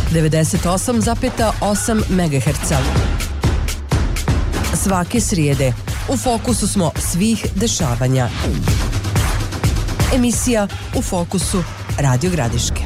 98,8 MHz. Svake srijede u fokusu smo svih dešavanja. Emisija U fokusu Radio Gradiške.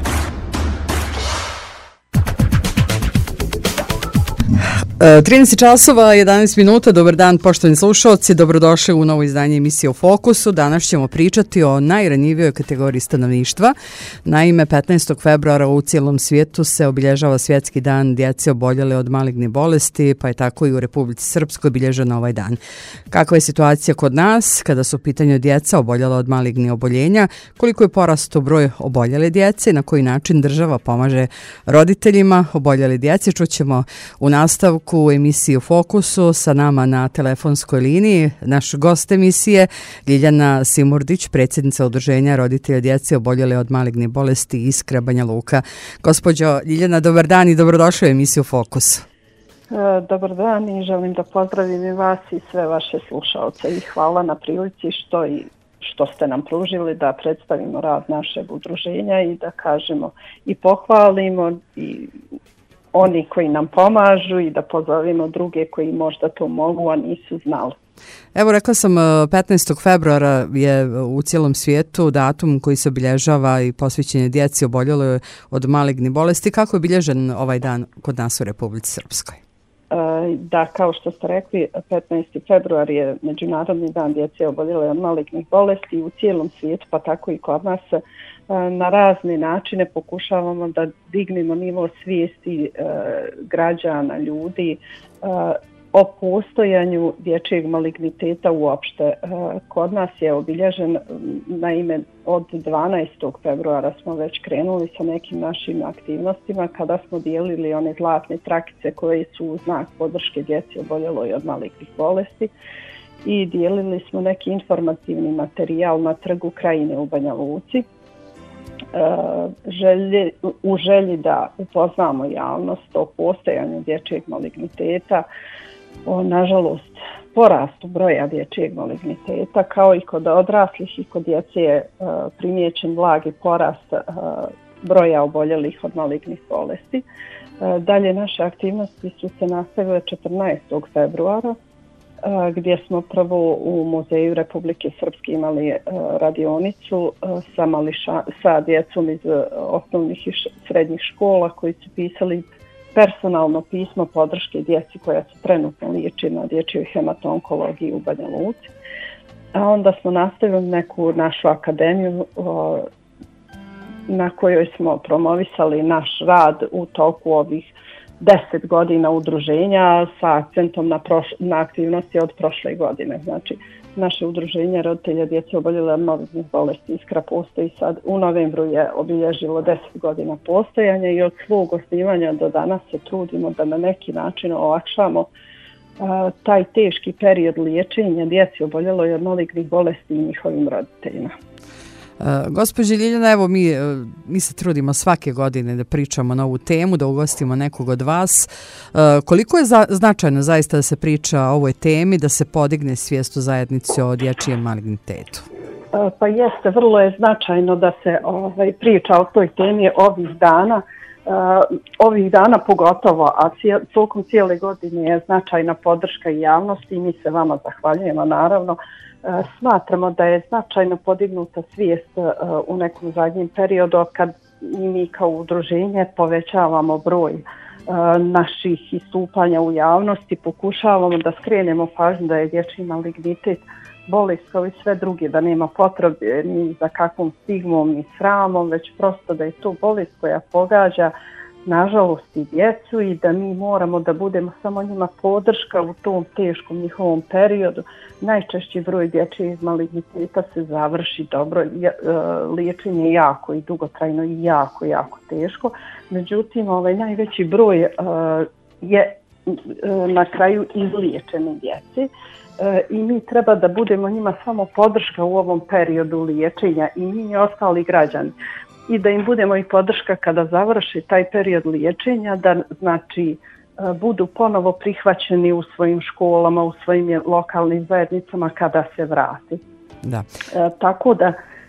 13 časova, 11 minuta, dobar dan poštovani slušalci, dobrodošli u novo izdanje emisije U fokusu. Danas ćemo pričati o najranjivijoj kategoriji stanovništva. Naime, 15. februara u cijelom svijetu se obilježava Svjetski dan djece oboljele od malignih bolesti, pa je tako i u Republici Srpskoj obilježen ovaj dan. Kakva je situacija kod nas kada su u pitanju djeca oboljela od malignih oboljenja, koliko je porastao broj oboljele djece i na koji način država pomaže roditeljima oboljele djece, čućemo u nastavku u emisiji U fokusu. Sa nama na telefonskoj liniji naš gost emisije Ljiljana Simurdić, predsjednica Udruženja roditelja djece oboljele od malignih bolesti Iskra, Banja Luka. Gospođo Ljiljana, dobar dan i dobrodošli u emisiju U fokusu. Dobar dan i želim da pozdravim i vas i sve vaše slušalce i hvala na prilici što ste nam pružili da predstavimo rad našeg udruženja i da kažemo i pohvalimo i oni koji nam pomažu i da pozovemo druge koji možda to mogu, a nisu znali. Evo, rekla sam, 15. februara je u cijelom svijetu datum koji se obilježava i posvećen je djeci oboljeloj od malignih bolesti. Kako je obilježen ovaj dan kod nas u Republici Srpskoj? Da, kao što ste rekli, 15. februar je Međunarodni dan djece oboljele od malignih bolesti u cijelom svijetu, pa tako i kod nas. Na razne načine pokušavamo da dignemo nivo svijesti građana, ljudi o postojanju dječjeg maligniteta uopšte. Kod nas je obilježen, naime, od 12. februara smo već krenuli sa nekim našim aktivnostima kada smo dijelili one zlatne trakice koje su u znak podrške djeci oboljeloj od malignih bolesti i dijelili smo neki informativni materijal na Trgu Krajine u Banja Luci. U želji da upoznamo javnost o postojanju dječjeg maligniteta, o nažalost porastu broja dječjeg maligniteta, kao i kod odraslih i kod djece je primijećen blagi porast broja oboljelih od malignih bolesti. Dalje naše aktivnosti su se nastavile 14. februara gdje smo prvo u Muzeju Republike Srpske imali radionicu sa djecom iz osnovnih i srednjih škola koji su pisali personalno pismo podrške djeci koja su trenutno liječena na dječjoj hematonkologiji u Banja Luci. A onda smo nastavili neku našu akademiju na kojoj smo promovisali naš rad u toku ovih 10 godina udruženja sa akcentom na aktivnosti od prošle godine. Znači, naše udruženje roditelja djece oboljele od malignih bolesti Iskra postoji sad. U novembru je obilježilo 10 godina postojanja i od svog osnivanja do danas se trudimo da na neki način olakšamo taj teški period liječenja djeci oboljeloj od malignih bolesti i njihovim roditeljima. Gospođe Ljiljana, evo mi se trudimo svake godine da pričamo na ovu temu, da ugostimo nekog od vas. Koliko je značajno zaista da se priča o ovoj temi, da se podigne svijest u zajednici o dječjem malignitetu? Pa jeste, vrlo je značajno da se priča o toj temi ovih dana pogotovo, a tokom cijele godine je značajna podrška i javnosti i mi se vama zahvaljujemo naravno. Smatramo da je značajno podignuta svijest u nekom zadnjem periodu kad mi kao udruženje povećavamo broj naših istupanja u javnosti, pokušavamo da skrenemo pažnju da je dječji malignitet bolest kao i sve druge, da nema potrebe ni za kakvom stigmom ni sramom, već prosto da je to bolest koja pogađa nažalost i djecu i da mi moramo da budemo samo njima podrška u tom teškom njihovom periodu. Najčešći broj dječjih maligniteta se završi dobro, liječenje je jako i dugotrajno i jako teško. Međutim, najveći broj je na kraju izliječeni djeci i mi treba da budemo njima samo podrška u ovom periodu liječenja i mi i ostali građani. I da im budemo i podrška kada završi taj period liječenja, da znači budu ponovo prihvaćeni u svojim školama, u svojim lokalnim zajednicama kada se vrati. Da. Tako da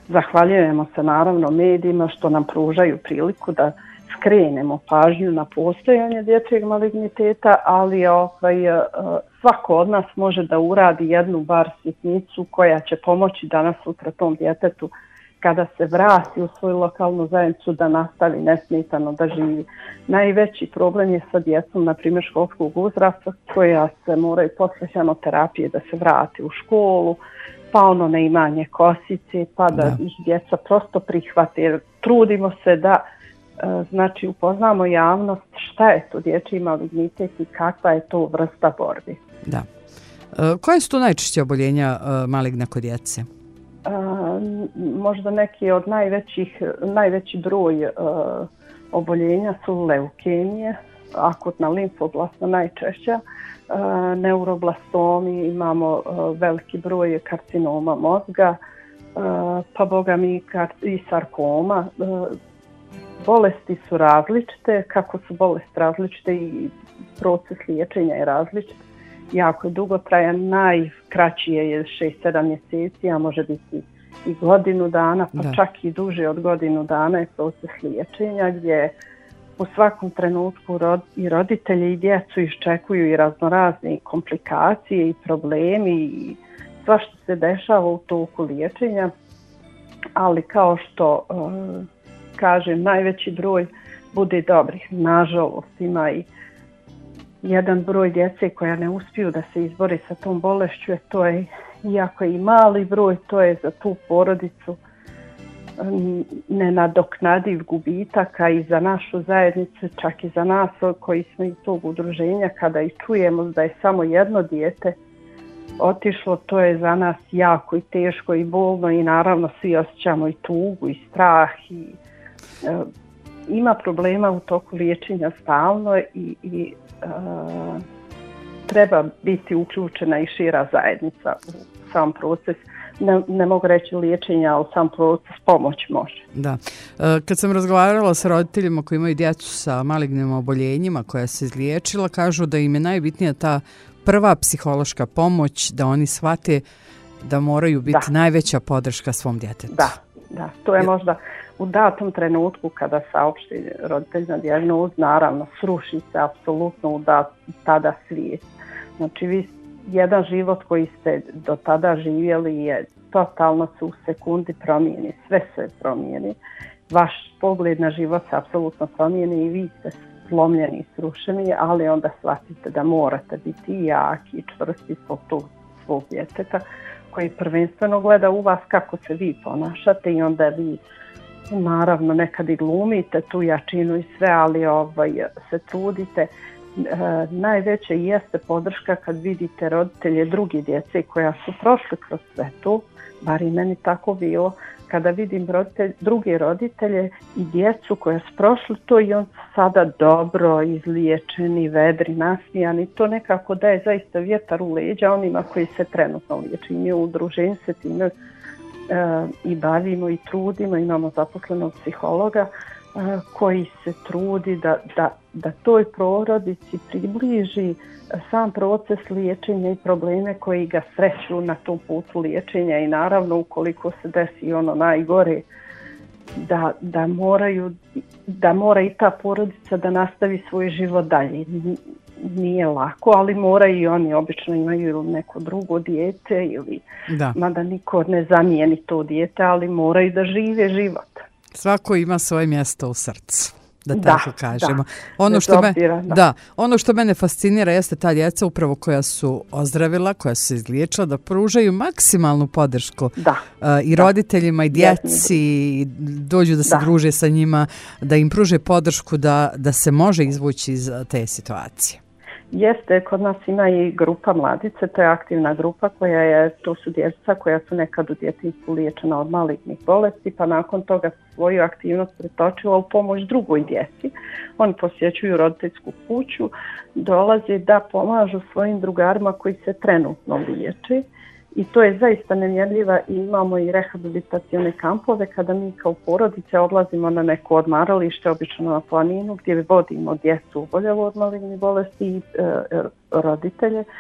Zahvaljujemo se naravno medijima što nam pružaju priliku da skrenemo pažnju na postojanje dječjeg maligniteta, ali svako od nas može da uradi jednu bar sitnicu koja će pomoći danas sutra tom djetetu kada se vrati u svoju lokalnu zajednicu da nastavi nesmetano da živi. Najveći problem je sa djecom, na primjer školskog uzrasta, koja se moraju posle hemioterapije da se vrati u školu, pa ono neimanje kosice, pa da ih djeca prosto prihvate. Jer trudimo se da znači upoznamo javnost šta je to dječji malignitet i kakva je to vrsta borbi. Da. Koje su to najčešće oboljenja maligna kod djece? Možda neki od najveći broj oboljenja su leukemije, akutna limfoblastna najčešća, neuroblastomi, imamo veliki broj karcinoma mozga, pa boga mi i sarkoma. Bolesti su različite, kako su bolesti različite i proces liječenja je različit. Jako je dugotrajan, najkraći je 6-7 mjeseci, a može biti i godinu dana, pa čak i duže od godinu dana je proces liječenja gdje u svakom trenutku i roditelji i djecu iščekuju i raznorazne komplikacije i problemi i sva što se dešava u toku liječenja, ali kao što kažem, najveći broj bude dobrih. Nažalost, ima i jedan broj djece koja ne uspiju da se izbori sa tom bolešću, to je, iako je i mali broj, to je za tu porodicu nenadoknadiv gubitak, a i za našu zajednicu, čak i za nas koji smo iz tog udruženja, kada i čujemo da je samo jedno dijete otišlo, to je za nas jako i teško i bolno i naravno svi osjećamo i tugu i strah i ima problema u toku liječenja stalno i treba biti uključena i šira zajednica u sam proces. Ne mogu reći liječenja, ali sam proces pomoć može. Da. Kad sam razgovarala sa roditeljima koji imaju djecu sa malignim oboljenjima koja se izliječila, kažu da im je najbitnija ta prva psihološka pomoć, da oni shvate da moraju biti najveća podrška svom djetetu. Da, to je možda u datom trenutku kada saopšti roditelj na dijagnozu, naravno sruši se apsolutno tada svijet. Znači jedan život koji ste do tada živjeli je totalno se u sekundi promijeni, sve se promijeni. Vaš pogled na život se apsolutno promijeni i vi ste slomljeni i srušeni, ali onda shvatite da morate biti jaki i čvrsti svog djeteta koji prvenstveno gleda u vas kako se vi ponašate i onda vi naravno nekad i glumite tu jačinu i sve, ali se trudite. Najveće jeste podrška kad vidite roditelje drugi djece koja su prošli kroz sve to, bar i meni tako bilo, kada vidim druge roditelje i djecu koja su prošli to i on sada dobro izliječeni, vedri, nasmijani, to nekako daje zaista vjetar u leđa onima koji se trenutno liječi. Mi u udruženju se time i bavimo i trudimo, imamo zaposlenog psihologa koji se trudi da toj porodici približi sam proces liječenja i probleme koji ga sreću na tom putu liječenja i naravno ukoliko se desi ono najgore da mora i ta porodica da nastavi svoj život dalje. Nije lako, ali mora i oni obično imaju neko drugo dijete ili mada niko ne zamijeni to dijete, ali moraju da žive život. Svako ima svoje mjesto u srcu, da tako kažemo. Ono što mene fascinira jeste ta djeca upravo koja su ozdravila, koja su se izliječila, da pružaju maksimalnu podršku i roditeljima i djeci, i dođu da se druže sa njima, da im pruže podršku da se može izvući iz te situacije. Jeste, kod nas ima i grupa mladice, to je aktivna grupa to su djeca koja su nekad u djetinjstvu liječena od malignih bolesti, pa nakon toga svoju aktivnost pretočila u pomoć drugoj djeci. Oni posjećuju roditeljsku kuću, dolaze da pomažu svojim drugarima koji se trenutno liječe. I to je zaista nemjerljiva i imamo i rehabilitacione kampove kada mi kao porodice odlazimo na neko odmaralište, obično na planinu, gdje vodimo djecu oboljelu od malignih bolesti i roditelje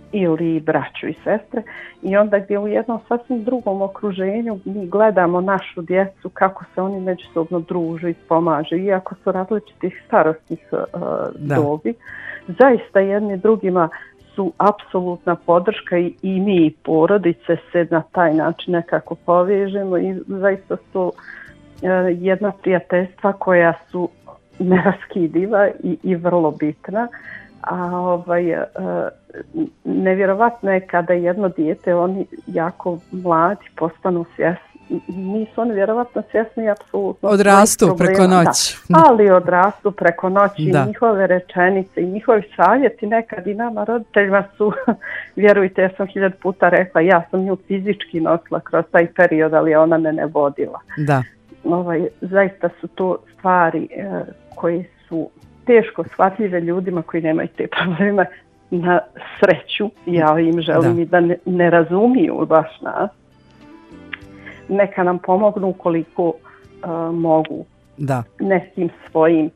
ili braću i sestre, i onda gdje u jednom sasvim drugom okruženju mi gledamo našu djecu kako se oni međusobno druže i pomažu, iako su različitih starostnih dobi, zaista jedni drugima su apsolutna podrška i mi i porodice se na taj način nekako povežemo i zaista su jedna prijateljstva koja su neraskidiva i vrlo bitna. A nevjerovatno je kada jedno dijete, oni jako mladi postanu svjesni, nisu oni vjerovatno svjesni apsolutno odrastu preko noći. Ali odrastu preko noći, njihove rečenice i njihovi savjeti nekad i nama roditeljima su, vjerujte, ja sam 1000 puta rekla, ja sam nju fizički nosila kroz taj period, ali ona me ne vodila. Da. Zaista su to stvari koje su teško shvatljive ljudima koji nemaju te probleme. Na sreću, ja im želim i da ne razumiju baš nas. Neka nam pomognu koliko mogu nekim svojim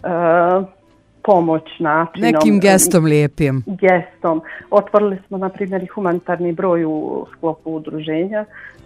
pomoć načinom. Nekim gestom lijepim. Gestom. Otvorili smo, na primjer, i humanitarni broj u sklopu udruženja.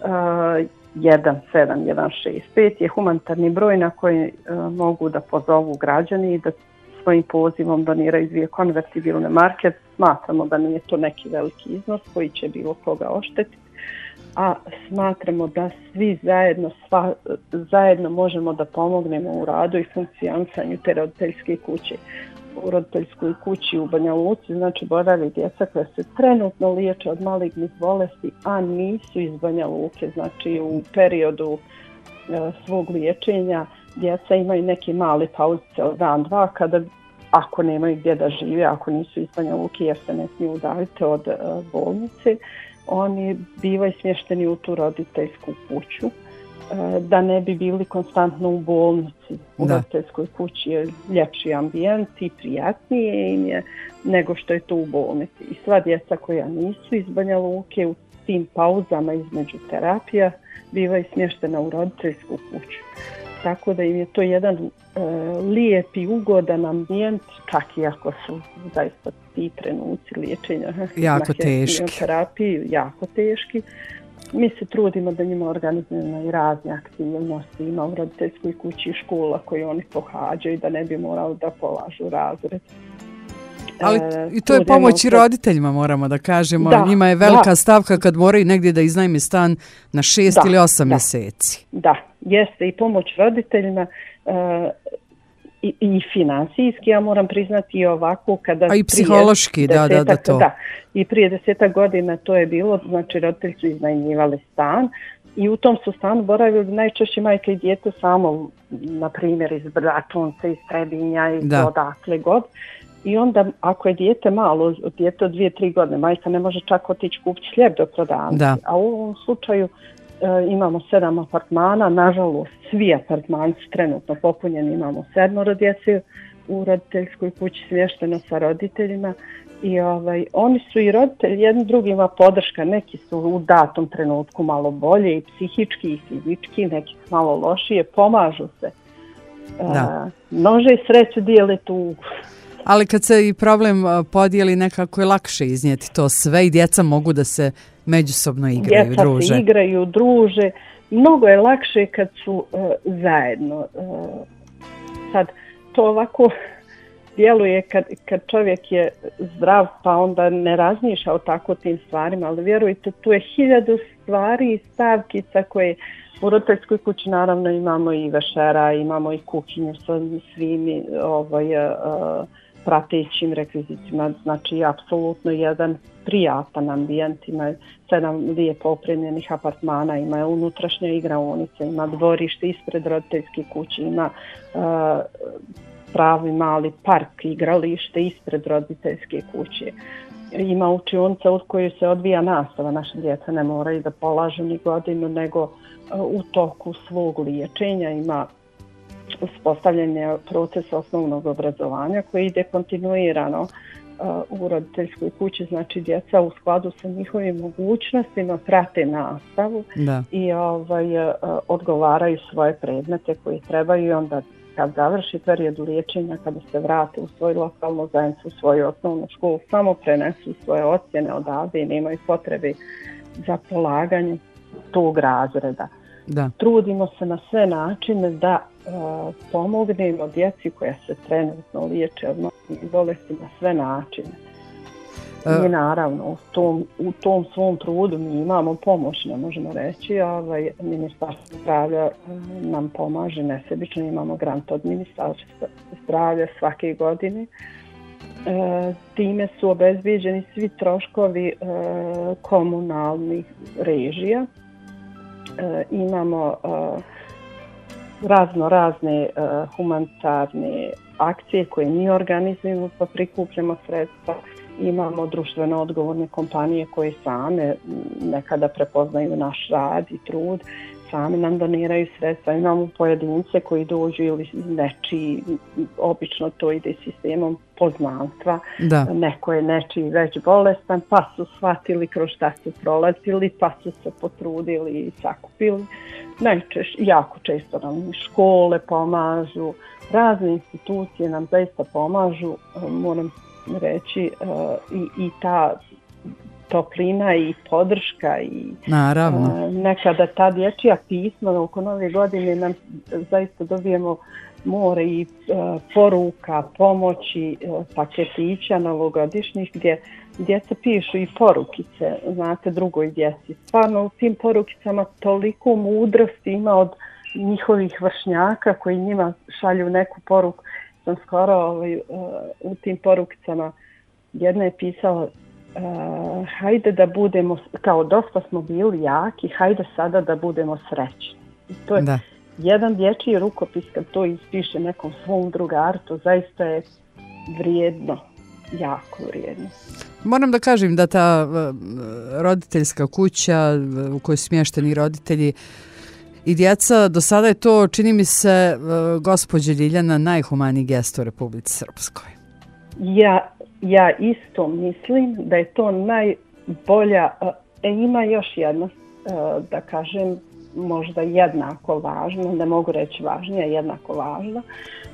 17165 je humanitarni broj na koji mogu da pozovu građani i da svojim pozivom doniraju 2 konvertibilne marke. Smatramo da nije to neki veliki iznos koji će bilo koga oštetiti, a smatramo da svi zajedno možemo da pomognemo u radu i funkcionisanju te roditeljske kuće. U roditeljskoj kući u Banja Luci znači boravi djeca koja se trenutno liječe od malignih bolesti, a nisu iz Banja Luke. Znači u periodu svog liječenja djeca imaju neke male pauzice od dan, dva, kada ako nemaju gdje da žive, ako nisu iz Banja Luke jer se ne smiju udaljiti od bolnice, oni bivaju smješteni u tu roditeljsku kuću, da ne bi bili konstantno u bolnici. U roditeljskoj kući je ljepši ambijent i prijatnije im je nego što je to u bolnici. I sva djeca koja nisu iz Banja Luke u tim pauzama između terapija bivaju smještena u roditeljsku kuću. Tako da im je to jedan lijep i ugodan ambijent, čak i ako su zaista ti trenuci liječenja jako teški. Terapiju jako teški. Mi se trudimo da njima organizujemo i razne aktivnosti, ima u roditeljskoj kući i škola koju oni pohađaju, da ne bi morali da polažu razred. Ali i to je pomoć i roditeljima, moramo da kažemo. Njima je velika stavka kad moraju negdje da iznajme stan na 6 ili 8 mjeseci. Da, jeste i pomoć roditeljima i finansijski, ja moram priznati i ovako kada... A i psihološki, da to. Da, i prije 10 godina to je bilo, znači roditelji su iznajmljivali stan i u tom su stanu boravili najčešće majka i dijete samo, na primjer iz Bratunca, iz Trebinja, iz odakle god. I onda ako je dijete malo, dijete od 2-3 godine, majka ne može čak otići kupiti hljeb do prodavnice. A u ovom slučaju imamo 7 apartmana, nažalost svi apartmani su trenutno popunjeni, imamo 7 djece u roditeljskoj kući smješteno sa roditeljima i oni su i roditelji jednim drugima podrška, neki su u datom trenutku malo bolje i psihički i fizički, neki su malo lošije, pomažu se. Množe i sreću dijele tugu. Ali kad se i problem podijeli, nekako je lakše iznijeti to sve i djeca mogu da se međusobno igraju, djeca druže. Se igraju, druže. Mnogo je lakše kad su zajedno. Sad, to ovako djeluje kad čovjek je zdrav pa onda ne razmišlja o tako tim stvarima, ali vjerujte, tu je 1000 stvari i stavkica koje u roditeljskoj kući naravno imamo i večera, imamo i kuhinju sa svim pratećim rekvizitima, znači apsolutno jedan prijatan ambijent, ima 7 lijepo opremljenih apartmana, ima unutrašnja igraonica, ima dvorište ispred roditeljske kuće, ima pravi mali park, igralište ispred roditeljske kuće. Ima učionica u kojoj se odvija nastava, naše djeca ne moraju da polažu ni godinu, nego u toku svog liječenja ima uspostavljanje procesa osnovnog obrazovanja koji ide kontinuirano u roditeljskoj kući, znači djeca u skladu sa njihovim mogućnostima prate nastavu i odgovaraju svoje predmete koji trebaju i onda kad završi period liječenja, kada se vrate u svoju lokalnu zajednicu, u svoju osnovnu školu, samo prenesu svoje ocjene odavde i nemaju potrebe za polaganje tog razreda. Da. Trudimo se na sve načine da pomognemo djeci koja se trenutno liječe od malignih bolesti na sve načine. I naravno u tom svom trudu mi imamo pomoć, ne možemo reći, Ministarstvo zdravlja nam pomaže nesebično, imamo grant od Ministarstva zdravlja svake godine. Time su obezbijeđeni svi troškovi komunalnih režija. Imamo razne humanitarne akcije koje mi organizujemo pa prikupljamo sredstva. Imamo društveno odgovorne kompanije koje same nekada prepoznaju naš rad i trud, sami nam doniraju sredstva. Imamo pojedince koji dođu ili nečiji, obično to ide sistemom poznanstva. Da. Neko je nečiji već bolestan pa su shvatili kroz šta su prolazili pa su se potrudili i sakupili. Jako često nam škole pomažu, razne institucije nam zaista pomažu, moram reći, i ta toplina i podrška i naravno. Nekada ta dječja pisma oko Nove godine nam zaista dobijemo more i poruka, pomoći, paketića novogodišnjih gdje djeca pišu i porukice, znate, drugoj djeci. Stvarno u tim porukicama toliko mudrosti ima od njihovih vršnjaka koji njima šalju neku poruku. Sam skoro u tim porukicama jedna je pisala hajde da budemo, kao dosta smo bili jaki, hajde sada da budemo srećni. I to je jedan dječji rukopis kad to ispiše nekom svom drugaru, to zaista je vrijedno, jako vrijedno. Moram da kažem da ta roditeljska kuća u kojoj su smješteni roditelji i djeca, do sada je to, čini mi se, gospođa Ljiljana, najhumaniji gest u Republici Srpskoj. Ja isto mislim da je to najbolja, ima još jedna, da kažem, možda jednako važna, ne mogu reći važnija, jednako važna.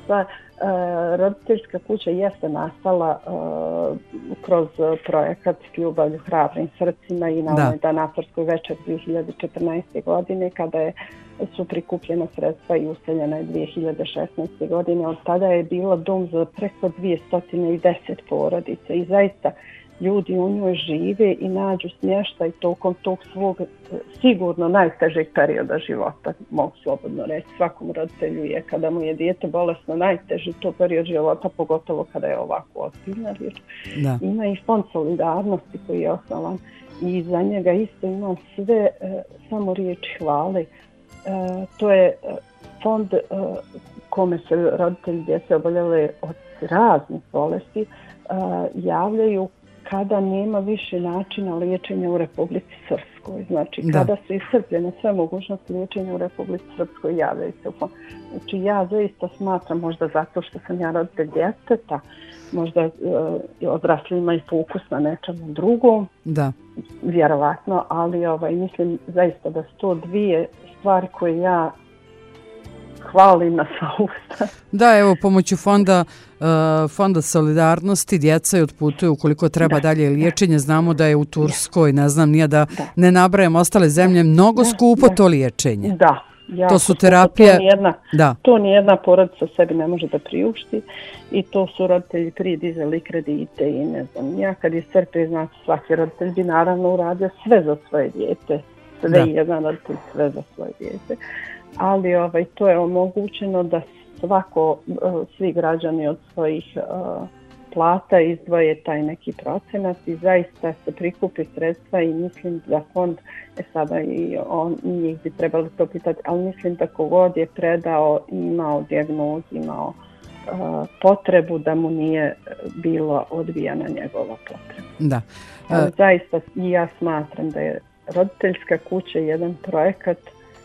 Roditeljska kuća jeste nastala kroz projekat S ljubavlju, hrabrim srcima i na onoj danatorskoj večer 2014. godine kada su prikupljena sredstva i useljena je 2016. godine. Od tada je bilo dom za preko 210 porodica i zaista ljudi u njoj žive i nađu smještaj tokom tog svog sigurno najtežeg perioda života. Mogu slobodno reći, svakom roditelju je kada mu je dijete bolesno najteži to period života, pogotovo kada je ovako ozbiljna riječ. Ima i fond solidarnosti koji je osnovan i za njega isto imam sve samo riječi hvale. To je fond kome se roditelji djece oboljele od raznih bolesti javljaju kada nema više načina liječenja u Republici Srpskoj. Znači, kada su iscrpljene sve mogućnosti liječenja u Republici Srpskoj, javljaju se u fond. Znači, ja zaista smatram, možda zato što sam ja roditelj djeteta, možda odrasli imaju fokus na nečemu drugom, vjerovatno, ali mislim zaista da su to dvije stvari koje ja hvalim na sva usta. Da, evo, pomoću fonda solidarnosti djeca odputuju ukoliko treba dalje liječenje. Znamo da je u Turskoj, ne znam, nije da ne nabrajem ostale zemlje, mnogo skupo to liječenje. To su terapije. To nijedna porodica sebi ne može da priušti i to su roditelji prije dizali kredite i ne znam. Ja kad je crpe, znači svaki roditelj bi naravno uradio sve za svoje dijete. Jedan roditelj sve za svoje dijete. Ali to je omogućeno da svi građani od svojih plata izdvoje taj neki procenat i zaista se prikupi sredstva i mislim da fond, sada i njih bi trebali to pitati, ali mislim da kogod je predao, imao dijagnozu, imao potrebu da mu nije bilo odbijana njegova potreba. Zaista i ja smatram da je roditeljska kuća jedan projekat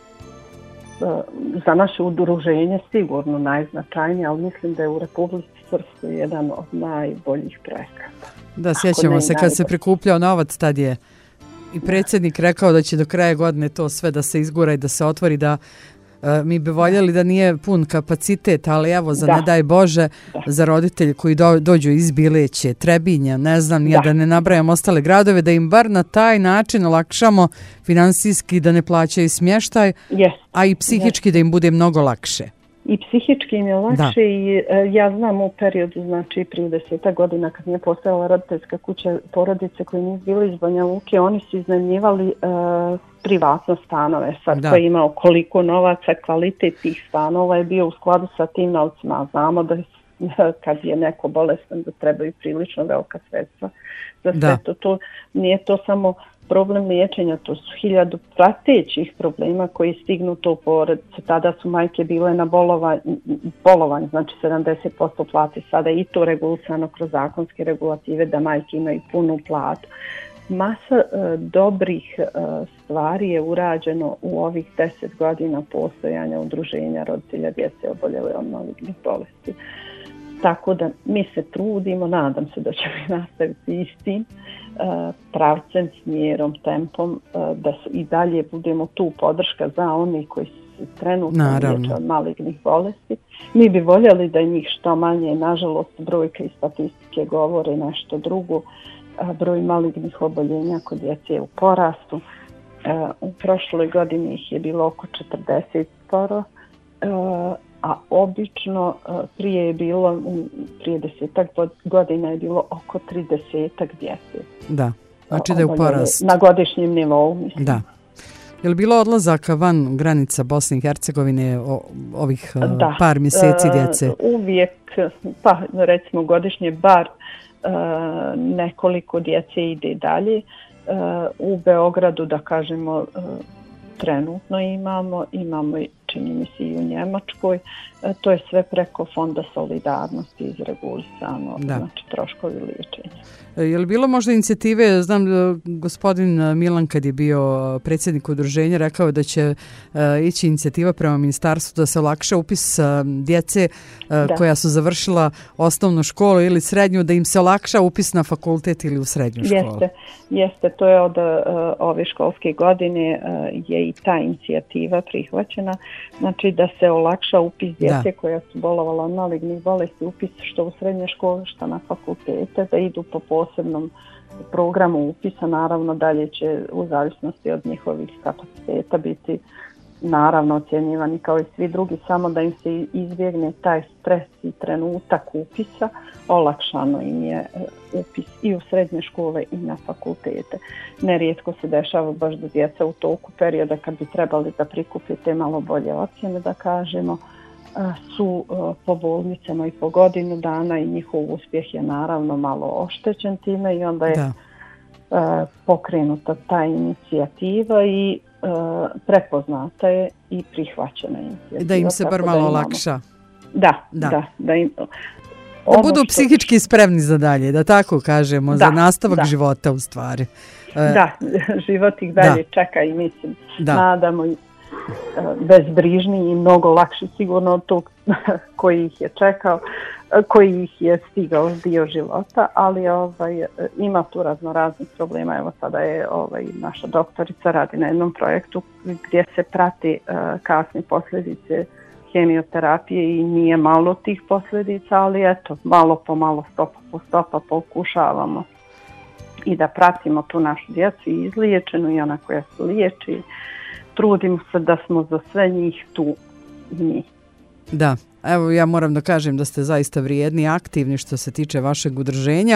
za naše udruženje sigurno najznačajnije, ali mislim da je u Republici Srpskoj jedan od najboljih projekata. Da, sjećamo se kad se prikupljao novac, tad je i predsjednik rekao da će do kraja godine to sve da se izgura i da se otvori, da Mi bi voljeli da nije pun kapacitet, ali evo za ne daj Bože, za roditelje koji dođu iz Bileće, Trebinja, ne znam, da ne nabrajam ostale gradove, da im bar na taj način olakšamo finansijski, da ne plaćaju smještaj, a i psihički da im bude mnogo lakše. I psihički im je lakše i ja znam u periodu, znači prije 10 godina kad nije postojala roditeljska kuća, porodice koji nisu bili iz Banja Luke, oni su iznajmljivali privatno stanove. Sad ko je imao koliko novaca, kvalitet tih stanova je bio u skladu sa tim novcima. Znamo da kad je neko bolestan da trebaju prilično velika sredstva za sve to. Nije to samo problem liječenja, to su 1000 pratećih problema koji stignu to u porodicu. Tada su majke bile na bolovanju, znači 70% plate, sada i to regulisano kroz zakonske regulative da majke imaju punu platu. Masa dobrih stvari je urađeno u ovih 10 godina postojanja udruženja roditelja djece oboljele od malignih bolesti. Tako da mi se trudimo, nadam se da ćemo nastaviti istim pravcem, smjerom, tempom, da i dalje budemo tu podrška za oni koji su trenutno liječe od malignih bolesti. Mi bi voljeli da je njih što manje, nažalost brojke i statistike govore nešto drugo. Broj malignih oboljenja kod djece je u porastu. U prošloj godini ih je bilo oko 40 skoro, a obično prije je bilo, prije 10 godina je bilo oko 30 djece. Da, znači da je u porastu. Na godišnjem nivou, mislim. Da. Je li bilo odlazaka van granica Bosne i Hercegovine ovih par mjeseci djece? Uvijek, pa recimo godišnje bar nekoliko djece ide dalje. U Beogradu, da kažemo, trenutno imamo čini mi se i u Njemačkoj. To je sve preko Fonda solidarnosti izregulisano, znači troškovi liječenja. Je li bilo možda inicijative, znam gospodin Milan kad je bio predsjednik udruženja rekao da će ići inicijativa prema ministarstvu da se olakša upis djece koja su završila osnovnu školu ili srednju, da im se olakša upis na fakultet ili u srednju školu. Jeste, to je od ove školske godine je i ta inicijativa prihvaćena, znači da se olakša upis djece koja su bolovala od malignih bolesti, upis što u srednje škole, što na fakultete, da idu po posebnom programu upisa. Naravno dalje će u zavisnosti od njihovih kapaciteta biti naravno ocjenjivani kao i svi drugi, samo da im se izbjegne taj stres i trenutak upisa. Olakšano im je upis i u srednje škole i na fakultete. Nerijetko se dešava baš da djeca u toku perioda kad bi trebali da prikupite malo bolje ocjene, da kažemo, su po bolnicama i po godinu dana i njihov uspjeh je naravno malo oštećen time i onda je pokrenuta ta inicijativa i prepoznata je i prihvaćena inicijativa. Da im se bar malo olakša. Da im... Da budu psihički spremni za dalje, da tako kažemo, za nastavak života u stvari. Da, život ih dalje čeka i mislim, nadamo bezbrižniji i mnogo lakši sigurno od tog koji ih je čekao, koji ih je stigao dio života, ali ima tu raznih problema. Evo sada je naša doktorica radi na jednom projektu gdje se prati kasne posljedice hemioterapije i nije malo tih posljedica, ali eto, malo po malo, stopa po stopa pokušavamo i da pratimo tu našu djecu i izliječenu i ona koja se liječi. Trudimo se da smo za sve njih tu i mi. Da, evo ja moram da kažem da ste zaista vrijedni i aktivni što se tiče vašeg udruženja.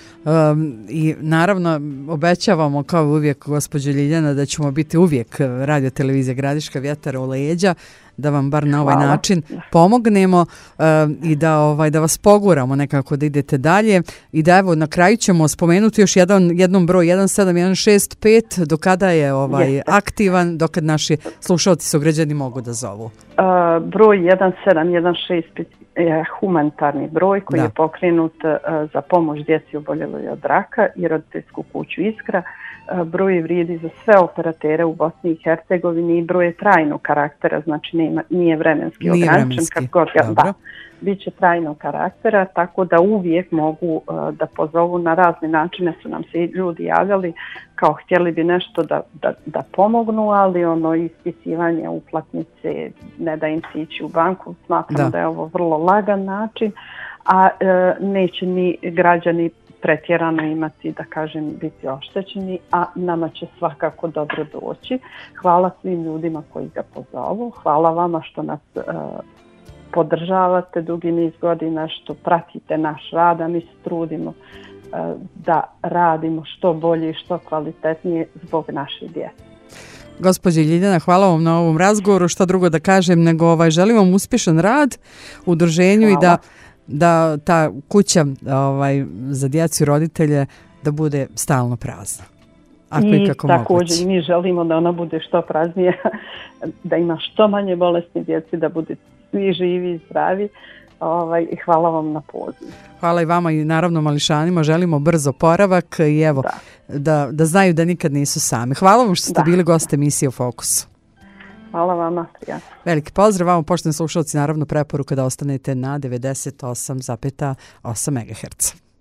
I naravno obećavamo kao uvijek gospođo Ljiljana da ćemo biti uvijek Radio televizija Gradiška vjetar u leđa, da vam bar na ovaj način pomognemo i da vas poguramo nekako da idete dalje i da evo na kraju ćemo spomenuti još jednom broj 17165 do kada je aktivan, dokad naši slušalci sugrađani mogu da zovu. Broj 17165 je humanitarni broj koji je pokrenut za pomoć djeci oboljeloj od raka i roditeljsku kuću Iskra. broj vrijedi za sve operatere u Bosni i Hercegovini i broj je trajnog karaktera, znači nije vremenski ograničen, kako god ga bit će trajnog karaktera, tako da uvijek mogu da pozovu na razne načine, su nam se ljudi javljali kao htjeli bi nešto da pomognu, ali ispisivanje uplatnice, ne da im se ići u banku, smatram da je ovo vrlo lagan način, a neće ni građani pretjerano imati, da kažem, biti oštećeni, a nama će svakako dobro doći. Hvala svim ljudima koji ga pozovu, hvala vama što nas podržavate dugi niz godina, što pratite naš rad, a mi se trudimo da radimo što bolje i što kvalitetnije zbog naše djece. Gospođo Ljiljana, hvala vam na ovom razgovoru. Šta drugo da kažem nego želim vam uspješan rad u udruženju i da ta kuća za djecu i roditelje da bude stalno prazna. I također mi želimo da ona bude što praznija, da ima što manje bolesni djeci, da bude svi živi i zdravi. I hvala vam na pozivu. Hvala i vama i naravno mališanima. Želimo brzo oporavak i evo da znaju da nikad nisu sami. Hvala vam što ste bili gost emisije u Fokusu. Hvala vama. Prijatno. Veliki pozdrav vama, poštovani slušalci, naravno preporuka da ostanete na 98,8 MHz.